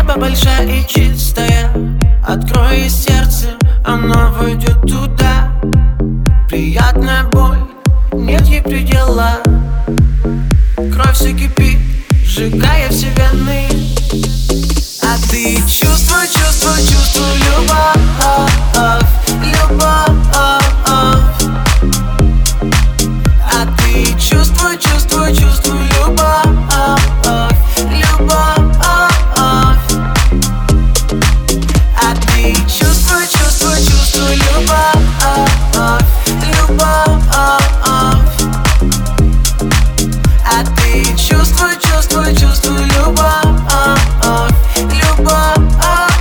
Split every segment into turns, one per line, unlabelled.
Небо большая и чистая, открой сердце, оно войдет туда. Приятная боль, нет ей предела. Кровь все кипит, сжигая все вены. А ты чувствуй, чувствуй, чувствуй любовь, любовь. А ты чувствуй, чувствуй, чувствуй любовь, любовь. А ты чувствуй, чувствуй, чувствуй любовь, любовь. А ты чувствуй, чувствуй, чувствуй любовь, любовь.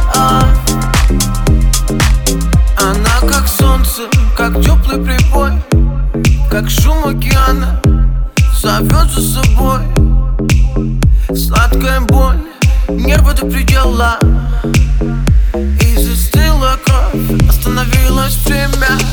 Она как солнце, как теплый прибой, как шум океана зовет за собой. Сладкая боль, нервы до предела. И застыла кровь, остановилось время.